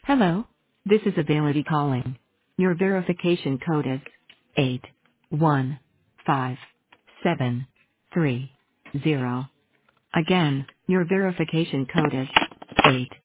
Hello. This is Availity calling. Your verification code is 815730. Again, your verification code is 8.